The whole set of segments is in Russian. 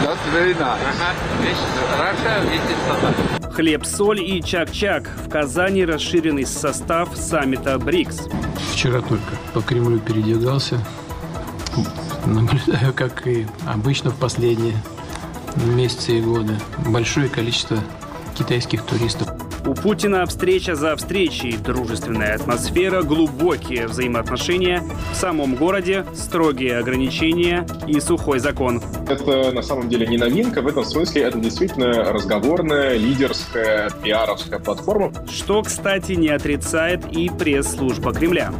Хлеб-соль и чак-чак. В Казани расширенный состав саммита БРИКС. Вчера только по Кремлю передвигался. Наблюдаю, как и обычно в последние месяцы и годы, большое количество китайских туристов. У Путина встреча за встречей, дружественная атмосфера, глубокие взаимоотношения. В самом городе строгие ограничения и сухой закон. Это на самом деле не новинка. В этом смысле это действительно разговорная, лидерская, пиаровская платформа. Что, кстати, не отрицает и пресс-служба Кремля.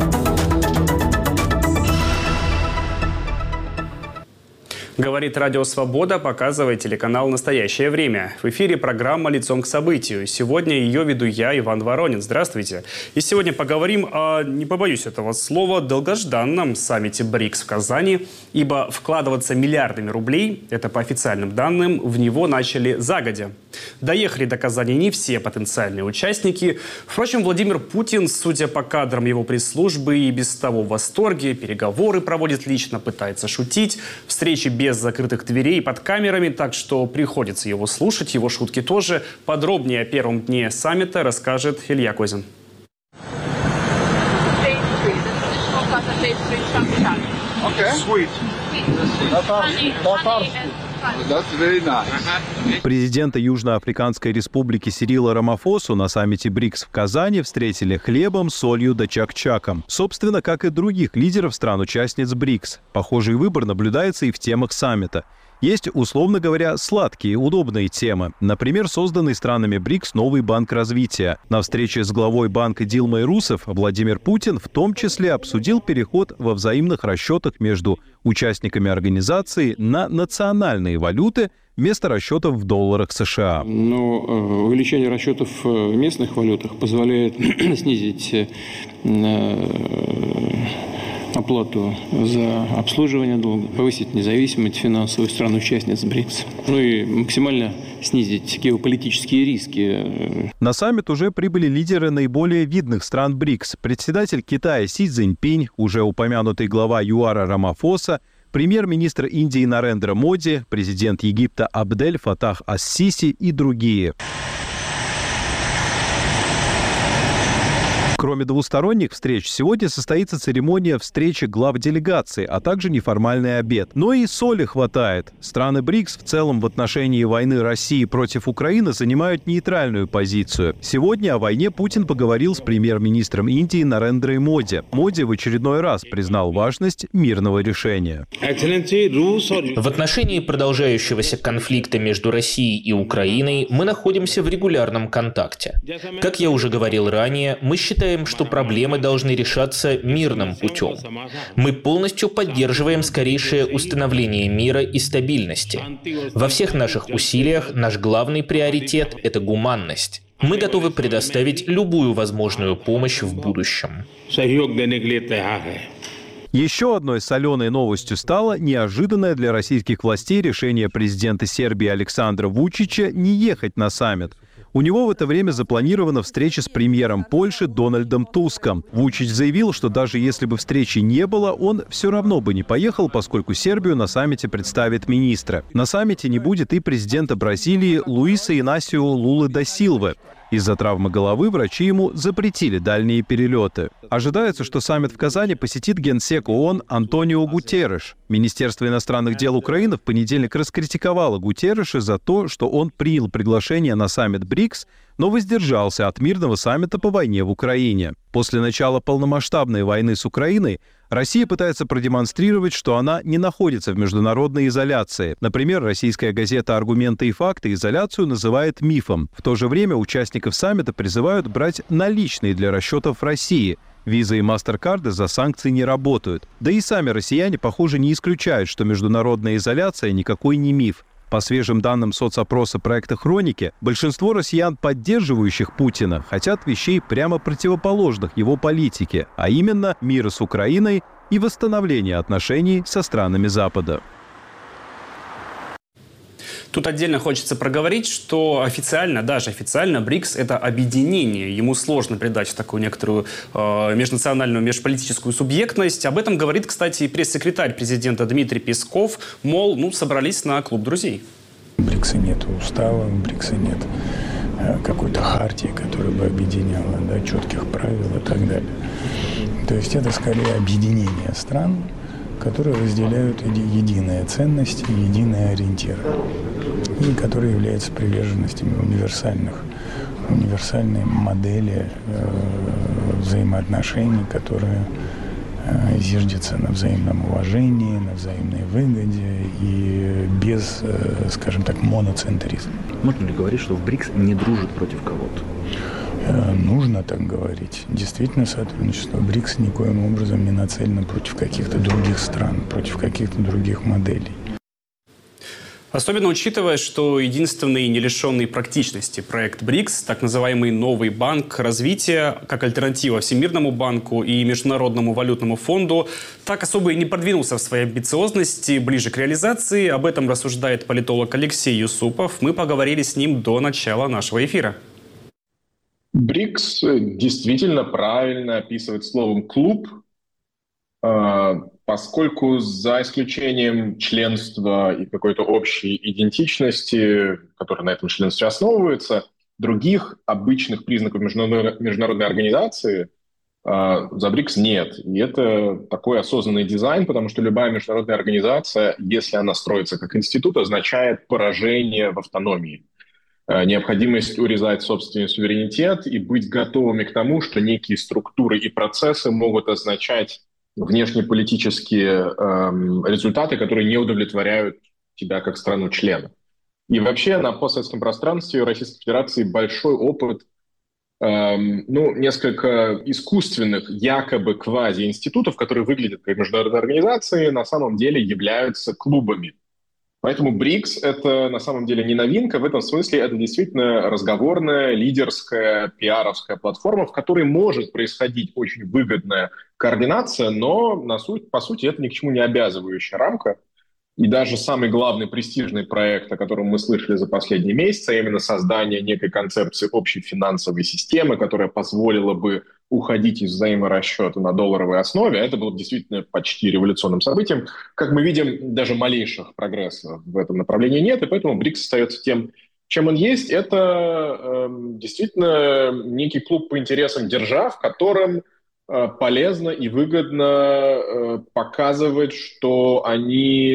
Говорит Радио Свобода, показывает телеканал «Настоящее время». В эфире программа «Лицом к событию». Сегодня ее веду я, Иван Воронин. Здравствуйте. И сегодня поговорим о, не побоюсь этого слова, долгожданном саммите БРИКС в Казани, ибо вкладываться миллиардами рублей, это по официальным данным, в него начали загодя. Доехали до Казани не все потенциальные участники. Впрочем, Владимир Путин, судя по кадрам его пресс-службы, и без того в восторге, переговоры проводит лично, пытается шутить, встречи без закрытых дверей под камерами, так что приходится его слушать, его шутки тоже. Подробнее о первом дне саммита расскажет Илья Козин. Президента Южноафриканской республики Сирила Рамафосу на саммите БРИКС в Казани встретили хлебом, солью да чак-чаком. Собственно, как и других лидеров стран-участниц БРИКС. Похожий выбор наблюдается и в темах саммита. Есть, условно говоря, сладкие, удобные темы. Например, созданный странами БРИКС новый банк развития. На встрече с главой банка Дилмой Русефф Владимир Путин в том числе обсудил переход во взаимных расчетах между участниками организации на национальные валюты вместо расчетов в долларах США. Но увеличение расчетов в местных валютах позволяет снизить оплату за обслуживание долга, повысить независимость финансовых стран-участниц БРИКС, ну и максимально снизить геополитические риски. На саммит уже прибыли лидеры наиболее видных стран БРИКС. Председатель Китая Си Цзиньпинь, уже упомянутый глава ЮАРа Рамафоса, премьер-министр Индии Нарендра Моди, президент Египта Абдель Фатах ас-Сиси и другие. Кроме двусторонних встреч, сегодня состоится церемония встречи глав делегаций, а также неформальный обед. Но и соли хватает. Страны БРИКС в целом в отношении войны России против Украины занимают нейтральную позицию. Сегодня о войне Путин поговорил с премьер-министром Индии Нарендрой Моди. Моди в очередной раз признал важность мирного решения. В отношении продолжающегося конфликта между Россией и Украиной мы находимся в регулярном контакте. Как я уже говорил ранее, мы считаем, что проблемы должны решаться мирным путем. Мы полностью поддерживаем скорейшее установление мира и стабильности. Во всех наших усилиях наш главный приоритет – это гуманность. Мы готовы предоставить любую возможную помощь в будущем. Еще одной соленой новостью стало неожиданное для российских властей решение президента Сербии Александра Вучича не ехать на саммит. У него в это время запланирована встреча с премьером Польши Дональдом Туском. Вучич заявил, что даже если бы встречи не было, он все равно бы не поехал, поскольку Сербию на саммите представит министра. На саммите не будет и президента Бразилии Луиса Инасио Лулы да Силвы. Из-за травмы головы врачи ему запретили дальние перелеты. Ожидается, что саммит в Казани посетит генсек ООН Антонио Гутерреш. Министерство иностранных дел Украины в понедельник раскритиковало Гутерреша за то, что он принял приглашение на саммит БРИКС, но воздержался от мирного саммита по войне в Украине. После начала полномасштабной войны с Украиной Россия пытается продемонстрировать, что она не находится в международной изоляции. Например, российская газета «Аргументы и факты» изоляцию называет мифом. В то же время участников саммита призывают брать наличные для расчетов в России. Визы и мастер-карды за санкции не работают. Да и сами россияне, похоже, не исключают, что международная изоляция никакой не миф. По свежим данным соцопроса проекта «Хроники», большинство россиян, поддерживающих Путина, хотят вещей прямо противоположных его политике, а именно мира с Украиной и восстановления отношений со странами Запада. Тут отдельно хочется проговорить, что официально, даже официально, БРИКС – это объединение. Ему сложно придать такую некоторую межнациональную, межполитическую субъектность. Об этом говорит, кстати, и пресс-секретарь президента Дмитрий Песков. Мол, собрались на клуб друзей. У БРИКСа нет устава, у БРИКСа нет какой-то хартии, которая бы объединяла, четких правил и так далее. То есть это скорее объединение стран, которые разделяют единые ценности, единые ориентиры, и которые являются приверженностями универсальной модели взаимоотношений, которые зиждется на взаимном уважении, на взаимной выгоде и без, скажем так, моноцентризма. Можно ли говорить, что в БРИКС не дружит против кого-то? Нужно так говорить. Действительно, сотрудничество БРИКС никоим образом не нацелено против каких-то других стран, против каких-то других моделей. Особенно учитывая, что единственный не лишенный практичности проект БРИКС, так называемый новый банк развития, как альтернатива Всемирному банку и Международному валютному фонду, так особо и не продвинулся в своей амбициозности ближе к реализации. Об этом рассуждает политолог Алексей Юсупов. Мы поговорили с ним до начала нашего эфира. БРИКС действительно правильно описывает словом «клуб», поскольку за исключением членства и какой-то общей идентичности, которая на этом членстве основывается, других обычных признаков международной организации за БРИКС нет. И это такой осознанный дизайн, потому что любая международная организация, если она строится как институт, означает поражение в автономии. Необходимость урезать собственный суверенитет и быть готовыми к тому, что некие структуры и процессы могут означать внешнеполитические результаты, которые не удовлетворяют тебя как страну-члена. И вообще на постсоветском пространстве Российской Федерации большой опыт несколько искусственных, якобы квази-институтов, которые выглядят как международные организации, на самом деле являются клубами. Поэтому БРИКС — это на самом деле не новинка. В этом смысле это действительно разговорная, лидерская, пиаровская платформа, в которой может происходить очень выгодная координация, но по сути это ни к чему не обязывающая рамка. И даже самый главный престижный проект, о котором мы слышали за последние месяцы, а именно создание некой концепции общей финансовой системы, которая позволила бы уходить из взаиморасчета на долларовой основе, это было действительно почти революционным событием. Как мы видим, даже малейших прогрессов в этом направлении нет, и поэтому БРИКС остается тем, чем он есть. Это действительно некий клуб по интересам держав, в котором полезно и выгодно показывать, что они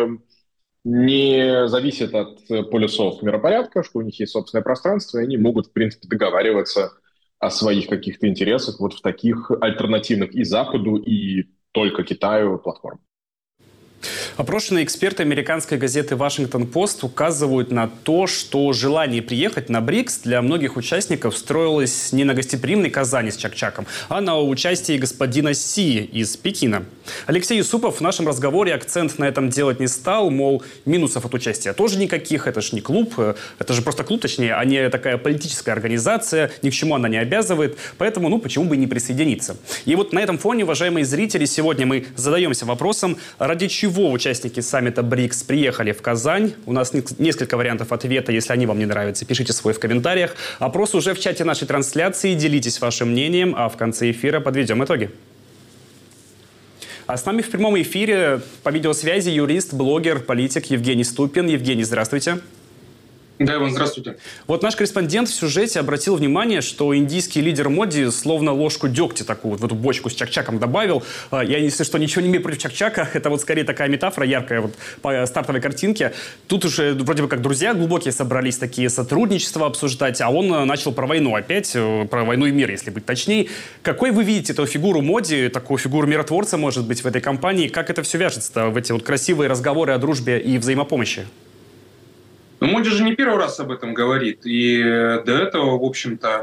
не зависят от полюсов миропорядка, что у них есть собственное пространство, и они могут, в принципе, договариваться о своих каких-то интересах вот в таких альтернативных и Западу, и только Китаю платформах. Опрошенные эксперты американской газеты «Вашингтон-Пост» указывают на то, что желание приехать на БРИКС для многих участников строилось не на гостеприимной Казани с Чак-Чаком, а на участии господина Си из Пекина. Алексей Юсупов в нашем разговоре акцент на этом делать не стал, мол, минусов от участия тоже никаких, это же не клуб, это же просто клуб, точнее, а не такая политическая организация, ни к чему она не обязывает, поэтому, почему бы и не присоединиться. И вот на этом фоне, уважаемые зрители, сегодня мы задаемся вопросом, ради чего участники саммита БРИКС приехали в Казань. У нас несколько вариантов ответа. Если они вам не нравятся, пишите свой в комментариях. Опрос уже в чате нашей трансляции. Делитесь вашим мнением, а в конце эфира подведем итоги. А с нами в прямом эфире по видеосвязи юрист, блогер, политик Евгений Ступин. Евгений, здравствуйте. Да, Иван, здравствуйте. Вот наш корреспондент в сюжете обратил внимание, что индийский лидер Моди словно ложку дегтя такую вот в эту бочку с Чак-Чаком добавил. Я, если что, ничего не имею против Чак-Чака. Это вот скорее такая метафора яркая вот по стартовой картинке. Тут уже вроде бы как друзья глубокие собрались такие сотрудничества обсуждать, а он начал про войну опять, про войну и мир, если быть точнее. Какой вы видите эту фигуру Моди, такую фигуру миротворца, может быть, в этой компании? Как это все вяжется в эти вот красивые разговоры о дружбе и взаимопомощи? Моди же не первый раз об этом говорит. И до этого, в общем-то,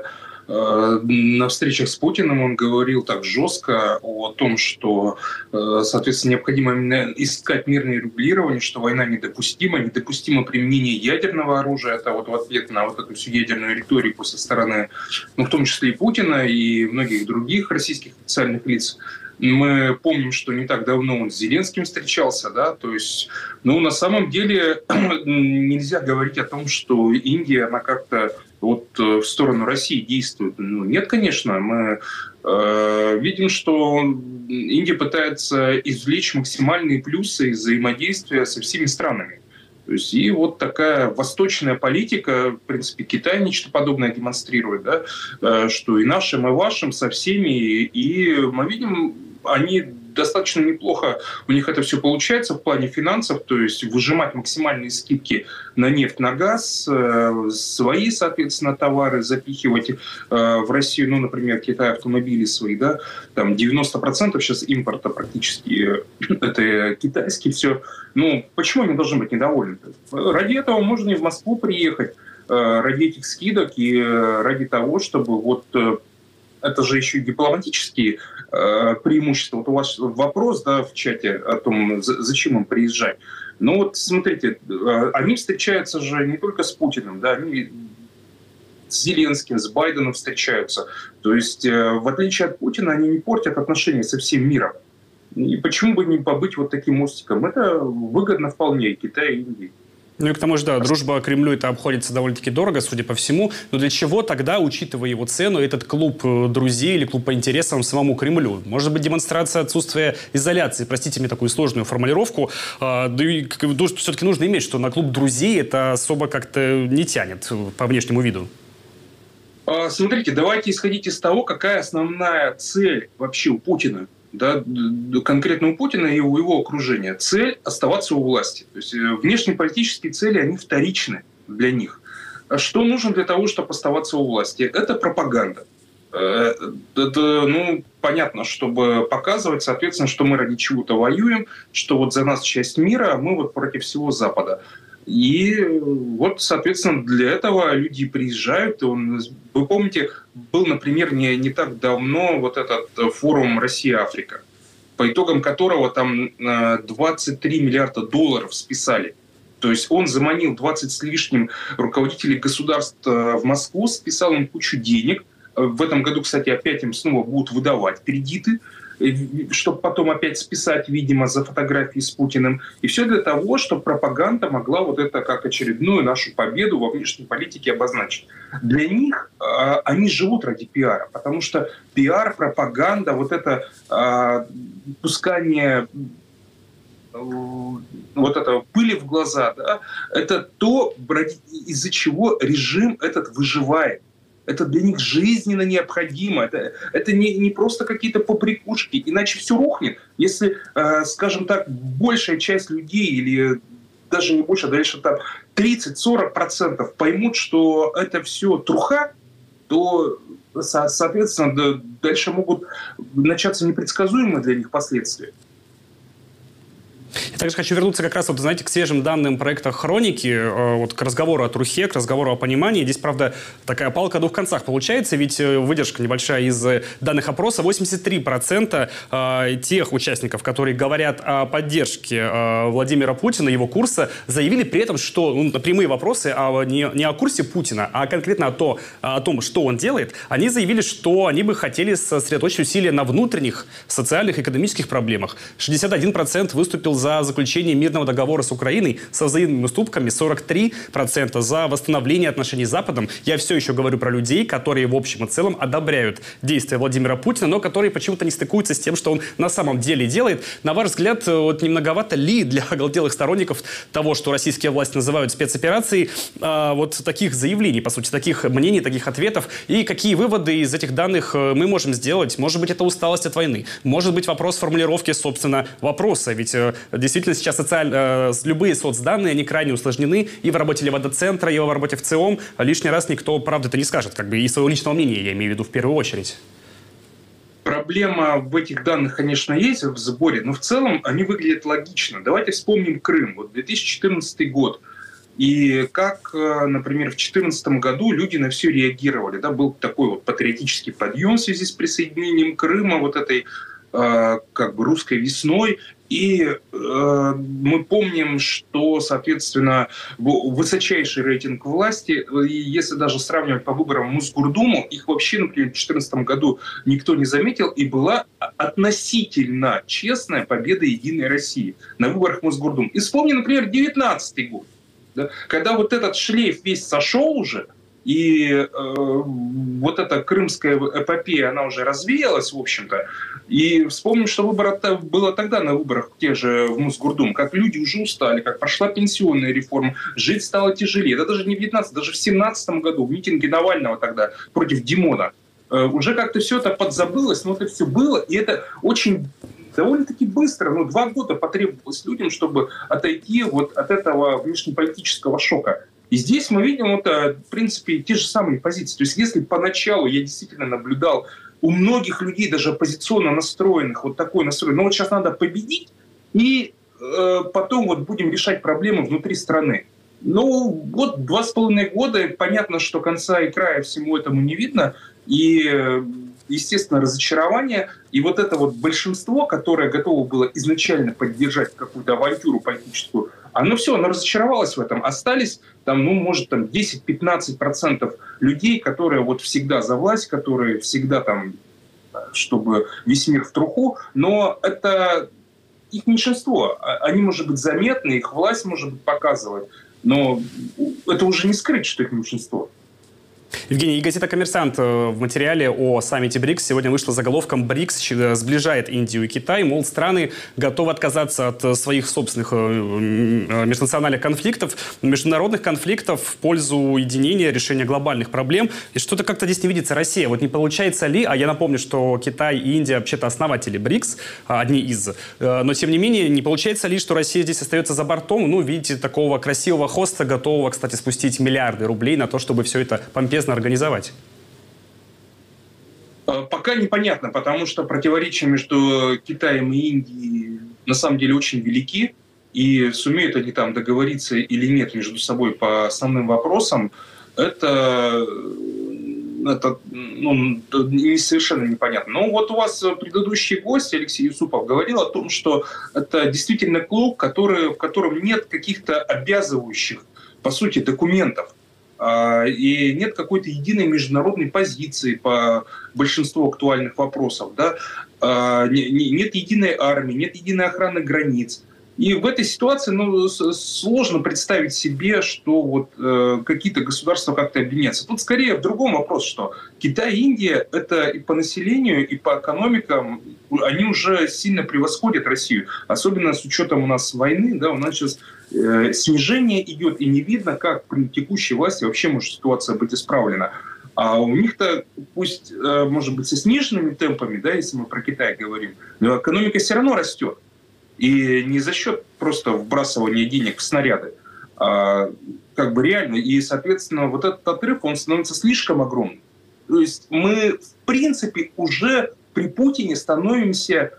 на встречах с Путиным он говорил так жестко о том, что, соответственно, необходимо именно искать мирное регулирование, что война недопустимо применение ядерного оружия. Это вот в ответ на вот эту всю ядерную риторику со стороны, ну, в том числе и Путина, и многих других российских официальных лиц. Мы помним, что не так давно он с Зеленским встречался, да, то есть, ну, на самом деле нельзя говорить о том, что Индия, она как-то вот в сторону России действует. Ну, нет, конечно, мы видим, что Индия пытается извлечь максимальные плюсы из взаимодействия со всеми странами. То есть, и вот такая восточная политика, в принципе, Китай нечто подобное демонстрирует, да, что и нашим, и вашим, со всеми, и мы видим, они достаточно неплохо, у них это все получается в плане финансов, то есть выжимать максимальные скидки на нефть, на газ, свои, соответственно, товары запихивать в Россию, ну, например, Китай автомобили свои, да, там 90% сейчас импорта практически это китайский все. Ну, почему они должны быть недовольны? Ради этого можно и в Москву приехать, ради этих скидок и ради того, чтобы вот это же еще и дипломатические преимущества. Вот у вас вопрос, да, в чате о том, зачем им приезжать. Ну вот смотрите, они встречаются же не только с Путиным, да, они с Зеленским, с Байденом встречаются. То есть, в отличие от Путина, они не портят отношения со всем миром. И почему бы не побыть вот таким мостиком? Это выгодно вполне и Китаю, и Индии. Ну и к тому же, да, дружба Кремлю это обходится довольно-таки дорого, судя по всему. Но для чего тогда, учитывая его цену, этот клуб друзей или клуб по интересам самому Кремлю? Может быть, демонстрация отсутствия изоляции? Простите мне такую сложную формулировку. Да и все-таки нужно иметь, что на клуб друзей это особо как-то не тянет по внешнему виду. Смотрите, давайте исходить из того, какая основная цель вообще у Путина. Да, конкретно у Путина и у его окружения. Цель – оставаться у власти. То есть внешнеполитические цели, они вторичны для них. Что нужно для того, чтобы оставаться у власти? Это пропаганда. Это, ну, понятно, чтобы показывать, соответственно, что мы ради чего-то воюем, что вот за нас часть мира, а мы вот против всего Запада. И вот, соответственно, для этого люди приезжают. Вы помните, был, например, не так давно вот этот форум «Россия-Африка», по итогам которого там 23 миллиарда долларов списали. То есть он заманил 20 с лишним руководителей государств в Москву, списал им кучу денег. В этом году, кстати, опять им снова будут выдавать кредиты, чтобы потом опять списать, видимо, за фотографии с Путиным. И все для того, чтобы пропаганда могла вот это как очередную нашу победу во внешней политике обозначить. Для них они живут ради пиара, потому что пиар, пропаганда, вот это пускание вот этого пыли в глаза, да, это то, из-за чего режим этот выживает. Это для них жизненно необходимо. Это не просто какие-то поприкушки. Иначе все рухнет. Если, скажем так, большая часть людей, или даже не больше, дальше там 30-40% поймут, что это все труха, то, соответственно, дальше могут начаться непредсказуемые для них последствия. Я также хочу вернуться как раз, вот, знаете, к свежим данным проекта «Хроники», вот к разговору о трухе, к разговору о понимании. Здесь, правда, такая палка о двух концах получается, ведь выдержка небольшая из данных опроса. 83% тех участников, которые говорят о поддержке Владимира Путина, его курса, заявили при этом, что на прямые вопросы не о курсе Путина, а конкретно о том, что он делает, они заявили, что они бы хотели сосредоточить усилия на внутренних социальных и экономических проблемах. 61% выступил за заключение мирного договора с Украиной со взаимными уступками, 43% за восстановление отношений с Западом. Я все еще говорю про людей, которые в общем и целом одобряют действия Владимира Путина, но которые почему-то не стыкуются с тем, что он на самом деле делает. На ваш взгляд, вот не многовато ли для оголтелых сторонников того, что российские власти называют спецоперацией, вот таких заявлений, по сути, таких мнений, таких ответов? И какие выводы из этих данных мы можем сделать? Может быть, это усталость от войны? Может быть, вопрос формулировки, собственно, вопроса? Ведь действительно сейчас любые соцданные, они крайне усложнены и в работе Левада-центра, и в работе в ЦИОМ. Лишний раз никто правды-то не скажет, как бы и своего личного мнения, я имею в виду в первую очередь. Проблема в этих данных, конечно, есть в сборе, но в целом они выглядят логично. Давайте вспомним Крым. Вот 2014 год. И как, например, в 2014 году люди на все реагировали. Да? Был такой вот патриотический подъем в связи с присоединением Крыма, вот этой как бы русской весной. И мы помним, что, соответственно, высочайший рейтинг власти, и если даже сравнивать по выборам в Мосгордуму, их вообще, например, в 2014 году никто не заметил, и была относительно честная победа «Единой России» на выборах в Мосгордуму. И вспомни, например, 2019 год, да, когда вот этот шлейф весь сошел уже, и вот эта крымская эпопея, она уже развеялась, в общем-то. И вспомним, что было тогда на выборах те же в Мосгордум, как люди уже устали, как прошла пенсионная реформа, жить стало тяжелее. Да даже не в 19, даже в 17 году, в митинге Навального тогда против Димона. Уже как-то все это подзабылось, но это все было, и это очень довольно-таки быстро, 2 года потребовалось людям, чтобы отойти вот от этого внешнеполитического шока. И здесь мы видим, в принципе, те же самые позиции. То есть если поначалу я действительно наблюдал у многих людей, даже оппозиционно настроенных, вот такой настрой, но вот сейчас надо победить, и потом вот будем решать проблемы внутри страны. Вот 2,5 года, понятно, что конца и края всему этому не видно, и, естественно, разочарование. И вот это вот большинство, которое готово было изначально поддержать какую-то авантюру политическую, оно разочаровалось в этом. Остались может 10-15% людей, которые вот всегда за власть, которые всегда чтобы весь мир в труху, но это их меньшинство. Они, может быть, заметны, их власть, может быть, показывает, но это уже не скрыть, что их меньшинство. Евгений, и газета «Коммерсант» в материале о саммите БРИКС сегодня вышла заголовком «БРИКС сближает Индию и Китай». Мол, страны готовы отказаться от своих собственных межнациональных конфликтов, международных конфликтов в пользу единения, решения глобальных проблем. И что-то как-то здесь не видится Россия. Вот не получается ли, а я напомню, что Китай и Индия вообще-то основатели БРИКС, одни из, но тем не менее, не получается ли, что Россия здесь остается за бортом, видите, такого красивого хоста, готового, кстати, спустить миллиарды рублей на то, чтобы все это помпезно организовать? Пока непонятно, потому что противоречия между Китаем и Индией на самом деле очень велики, и сумеют они договориться или нет между собой по основным вопросам, это совершенно непонятно. Но вот у вас предыдущий гость Алексей Юсупов говорил о том, что это действительно клуб, в котором нет каких-то обязывающих, по сути, документов. И нет какой-то единой международной позиции по большинству актуальных вопросов. Да? Нет единой армии, нет единой охраны границ. И в этой ситуации сложно представить себе, что какие-то государства как-то объединятся. Тут скорее в другом вопрос, что Китай и Индия — это и по населению, и по экономикам, они уже сильно превосходят Россию. Особенно с учетом у нас войны, да, у нас сейчас снижение идет, и не видно, как при текущей власти вообще может ситуация быть исправлена. А у них-то, пусть, может быть, со сниженными темпами, да, если мы про Китай говорим, но экономика все равно растет. И не за счет просто вбрасывания денег в снаряды, а реально. И, соответственно, вот этот отрыв, он становится слишком огромным. То есть мы, в принципе, уже при Путине становимся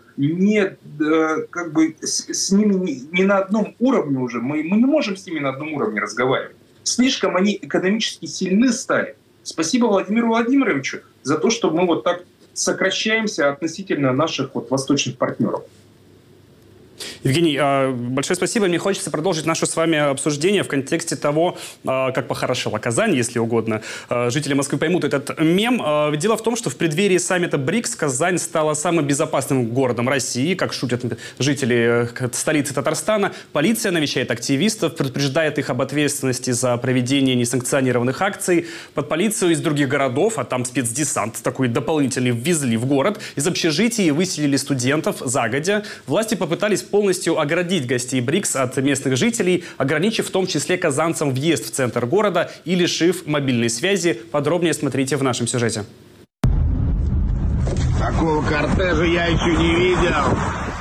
с ними не на одном уровне уже. Мы не можем с ними на одном уровне разговаривать. Слишком они экономически сильны стали. Спасибо Владимиру Владимировичу за то, что мы вот так сокращаемся относительно наших восточных партнеров. Евгений, большое спасибо. Мне хочется продолжить наше с вами обсуждение в контексте того, как похорошела Казань, если угодно. Жители Москвы поймут этот мем. Дело в том, что в преддверии саммита БРИКС Казань стала самым безопасным городом России, как шутят жители столицы Татарстана. Полиция навещает активистов, предупреждает их об ответственности за проведение несанкционированных акций. Под полицию из других городов, а там спецдесант такой дополнительный, ввезли в город. Из общежитий выселили студентов загодя. Власти попытались полностью оградить гостей БРИКС от местных жителей, ограничив в том числе казанцам въезд в центр города и лишив мобильной связи. Подробнее смотрите в нашем сюжете. Такого кортежа я еще не видел.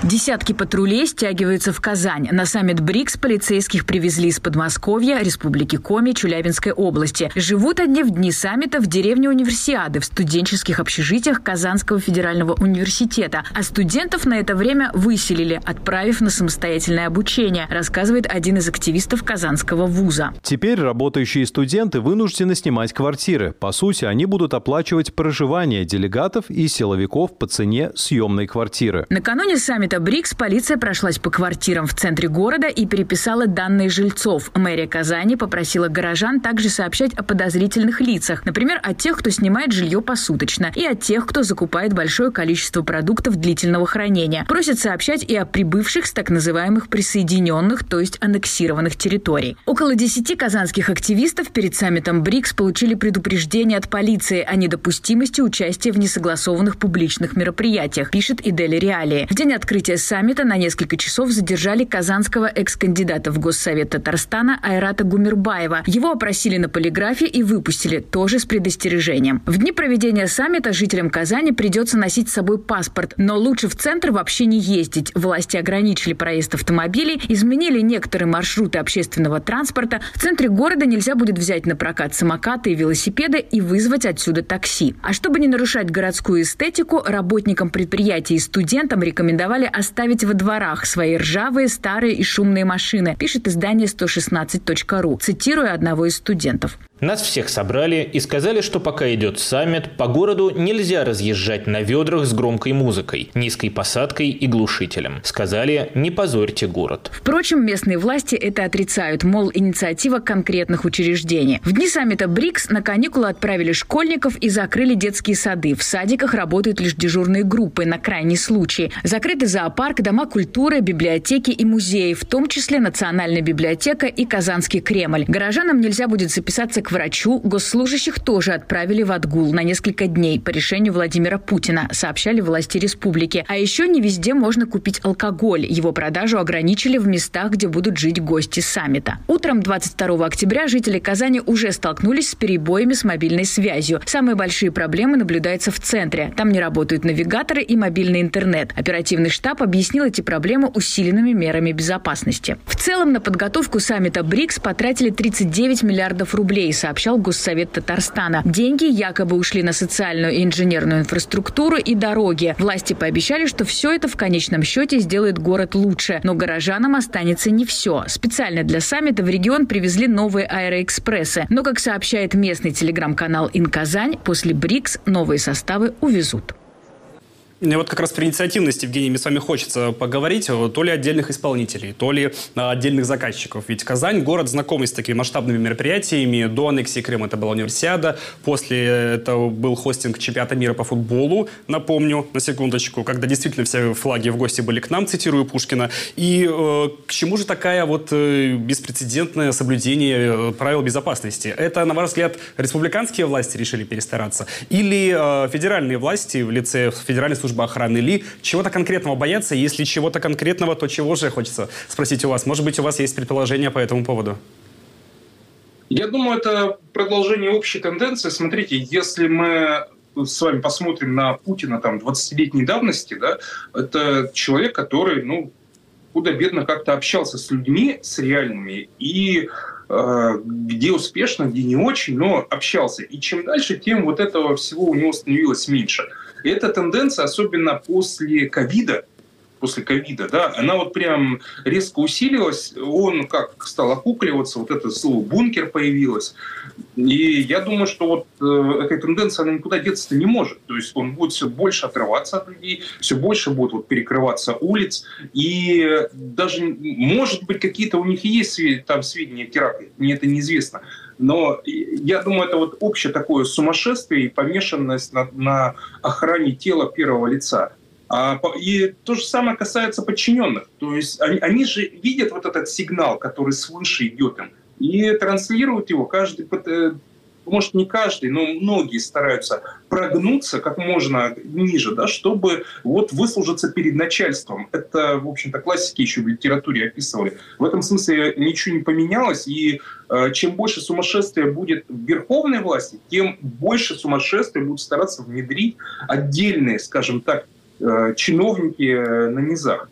Десятки патрулей стягиваются в Казань. На саммит БРИКС полицейских привезли из Подмосковья, Республики Коми, Челябинской области. Живут они в дни саммита в деревне Универсиады в студенческих общежитиях Казанского федерального университета. А студентов на это время выселили, отправив на самостоятельное обучение, рассказывает один из активистов Казанского вуза. Теперь работающие студенты вынуждены снимать квартиры. По сути, они будут оплачивать проживание делегатов и силовиков по цене съемной квартиры. Накануне саммита БРИКС полиция прошлась по квартирам в центре города и переписала данные жильцов. Мэрия Казани попросила горожан также сообщать о подозрительных лицах, например, о тех, кто снимает жилье посуточно, и о тех, кто закупает большое количество продуктов длительного хранения. Просят сообщать и о прибывших с так называемых присоединенных, то есть аннексированных территорий. Около 10 казанских активистов перед саммитом БРИКС получили предупреждение от полиции о недопустимости участия в несогласованных публичных мероприятиях, пишет Идели Реалии. В день открытия саммита на несколько часов задержали казанского экс-кандидата в Госсовет Татарстана Айрата Гумербаева. Его опросили на полиграфе и выпустили, тоже с предостережением. В дни проведения саммита жителям Казани придется носить с собой паспорт, но лучше в центр вообще не ездить. Власти ограничили проезд автомобилей, изменили некоторые маршруты общественного транспорта. В центре города нельзя будет взять на прокат самокаты и велосипеды и вызвать отсюда такси. А чтобы не нарушать городскую эстетику, работникам предприятий и студентам рекомендовали оставить во дворах свои ржавые, старые и шумные машины, пишет издание 116.ru, цитируя одного из студентов. Нас всех собрали и сказали, что пока идет саммит, по городу нельзя разъезжать на ведрах с громкой музыкой, низкой посадкой и глушителем. Сказали, не позорьте город. Впрочем, местные власти это отрицают, мол, инициатива конкретных учреждений. В дни саммита БРИКС на каникулы отправили школьников и закрыли детские сады. В садиках работают лишь дежурные группы на крайний случай. Закрыты зоопарк, дома культуры, библиотеки и музеи, в том числе Национальная библиотека и Казанский Кремль. Горожанам нельзя будет записаться к врачу, госслужащих тоже отправили в отгул на несколько дней по решению Владимира Путина, сообщали власти республики. А еще не везде можно купить алкоголь. Его продажу ограничили в местах, где будут жить гости саммита. Утром 22 октября жители Казани уже столкнулись с перебоями с мобильной связью. Самые большие проблемы наблюдаются в центре. Там не работают навигаторы и мобильный интернет. Оперативный штаб объяснил эти проблемы усиленными мерами безопасности. В целом на подготовку саммита БРИКС потратили 39 миллиардов рублей, сообщал Госсовет Татарстана. Деньги якобы ушли на социальную и инженерную инфраструктуру и дороги. Власти пообещали, что все это в конечном счете сделает город лучше. Но горожанам останется не все. Специально для саммита в регион привезли новые аэроэкспрессы. Но, как сообщает местный телеграм-канал «Инказань», после БРИКС новые составы увезут. Мне вот как раз про инициативность, Евгений, мне с вами хочется поговорить, то ли отдельных исполнителей, то ли отдельных заказчиков. Ведь Казань – город, знакомый с такими масштабными мероприятиями. До аннексии Крыма это была Универсиада, после этого был хостинг чемпионата мира по футболу, напомню, на секундочку, когда действительно все флаги в гости были к нам, цитирую Пушкина. И к чему же такая вот беспрецедентное соблюдение правил безопасности? Это, на ваш взгляд, республиканские власти решили перестараться? Или федеральные власти в лице Федеральной службы охраны, или чего-то конкретного боятся? Если чего-то конкретного, то чего же, хочется спросить у вас? Может быть, у вас есть предположение по этому поводу? Я думаю, это продолжение общей тенденции. Смотрите, если мы с вами посмотрим на Путина там 20-летней давности, да, это человек, который, худо-бедно как-то общался с людьми, с реальными, и где успешно, где не очень, но общался. И чем дальше, тем вот этого всего у него становилось меньше. И эта тенденция, особенно после ковида, да, она вот прям резко усилилась. Он как стал окукливаться, вот это слово «бункер» появилось. И я думаю, что вот эта тенденция, она никуда деться не может. То есть он будет все больше отрываться от людей, все больше будет вот перекрываться улиц. И даже, может быть, какие-то у них и есть там сведения о теракте, мне это неизвестно. Но я думаю, это вот общее такое сумасшествие и помешанность на охране тела первого лица. И то же самое касается подчиненных. То есть они же видят вот этот сигнал, который свыше идет им, и транслируют его. Каждый, может, не каждый, но многие стараются прогнуться как можно ниже, да, чтобы вот выслужиться перед начальством. Это, в общем-то, классики еще в литературе описывали. В этом смысле ничего не поменялось, и чем больше сумасшествия будет в верховной власти, тем больше сумасшествия будут стараться внедрить отдельные, скажем так, чиновники на низах.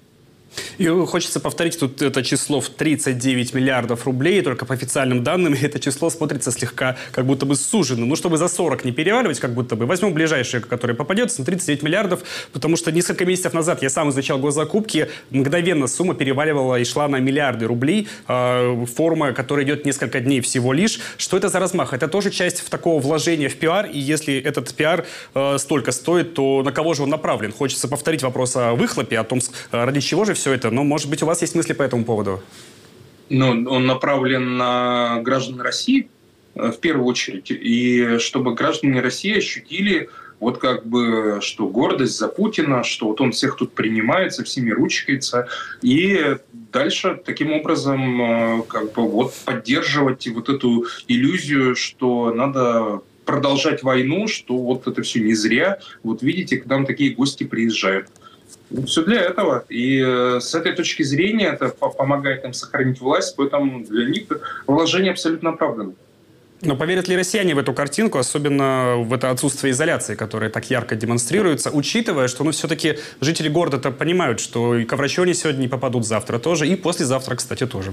И хочется повторить тут это число в 39 миллиардов рублей. Только по официальным данным это число смотрится слегка как будто бы суженным. Ну, чтобы за 40 не переваливать, как будто бы. Возьмем ближайшее, которое попадется, на 39 миллиардов. Потому что несколько месяцев назад я сам изучал госзакупки. Мгновенно сумма переваливала и шла на миллиарды рублей. Форма, которая идет несколько дней всего лишь. Что это за размах? Это тоже часть такого вложения в пиар. И если этот пиар столько стоит, то на кого же он направлен? Хочется повторить вопрос о выхлопе, о том, ради чего же все это. Но, может быть, у вас есть мысли по этому поводу? Ну, он направлен на граждан России, в первую очередь. И чтобы граждане России ощутили вот как бы, что гордость за Путина, что вот он всех тут принимает, со всеми ручкается. И дальше таким образом как бы вот поддерживать вот эту иллюзию, что надо продолжать войну, что вот это все не зря. Вот видите, к нам такие гости приезжают. Все для этого. И с этой точки зрения это помогает им сохранить власть, поэтому для них вложение абсолютно оправдано. Но поверят ли россияне в эту картинку, особенно в это отсутствие изоляции, которое так ярко демонстрируется, учитывая, что все-таки жители города-то понимают, что и коврачоне сегодня не попадут, завтра тоже, и послезавтра, кстати, тоже.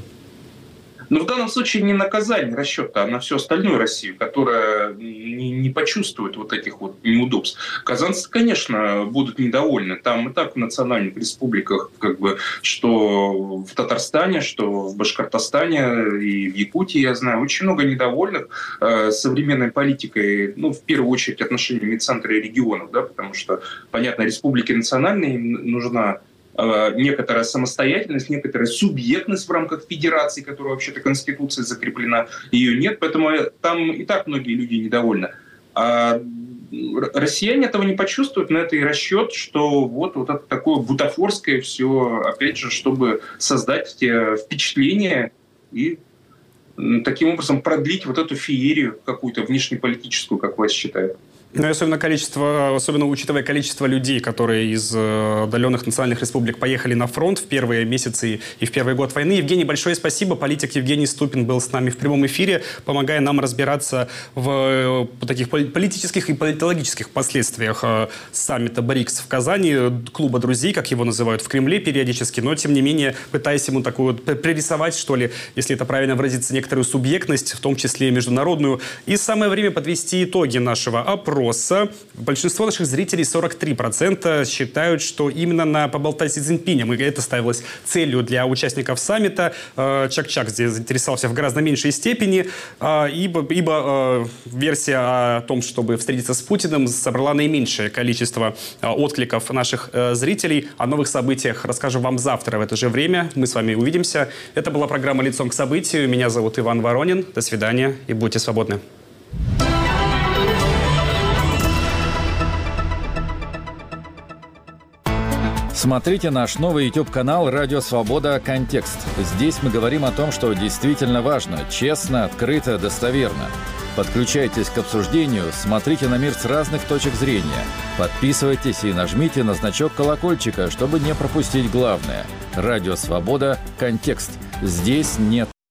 Но в данном случае не наказание расчета, а на всю остальную Россию, которая не почувствует вот этих вот неудобств. Казанцы, конечно, будут недовольны. Там и так в национальных республиках, как бы, что в Татарстане, что в Башкортостане и в Якутии, я знаю, очень много недовольных современной политикой, ну, в первую очередь отношениями центра и регионов, да, потому что, понятно, республики национальные, им нужна некоторая самостоятельность, некоторая субъектность в рамках федерации, которая вообще-то Конституцией закреплена, ее нет, поэтому там и так многие люди недовольны. А россияне этого не почувствуют, на это и расчет, что вот это такое бутафорское все, опять же, чтобы создать впечатление и таким образом продлить вот эту феерию какую-то внешнеполитическую, как власть считает. Ну и особенно учитывая количество людей, которые из отдаленных национальных республик поехали на фронт в первые месяцы и в первый год войны. Евгений, большое спасибо. Политик Евгений Ступин был с нами в прямом эфире, помогая нам разбираться в таких политических и политологических последствиях саммита БРИКС в Казани, клуба друзей, как его называют в Кремле периодически, но тем не менее пытаясь ему такую пририсовать, что ли, если это правильно выразиться, некоторую субъектность, в том числе международную. И самое время подвести итоги нашего опроса. Большинство наших зрителей, 43%, считают, что именно поболтать с Си Цзиньпинем, и это ставилось целью для участников саммита. Чак-Чак здесь заинтересовался в гораздо меньшей степени, ибо версия о том, чтобы встретиться с Путиным, собрала наименьшее количество откликов наших зрителей. О новых событиях расскажу вам завтра в это же время. Мы с вами увидимся. Это была программа «Лицом к событию». Меня зовут Иван Воронин. До свидания и будьте свободны. Смотрите наш новый YouTube-канал «Радио Свобода. Контекст». Здесь мы говорим о том, что действительно важно, честно, открыто, достоверно. Подключайтесь к обсуждению, смотрите на мир с разных точек зрения. Подписывайтесь и нажмите на значок колокольчика, чтобы не пропустить главное. «Радио Свобода. Контекст». Здесь нет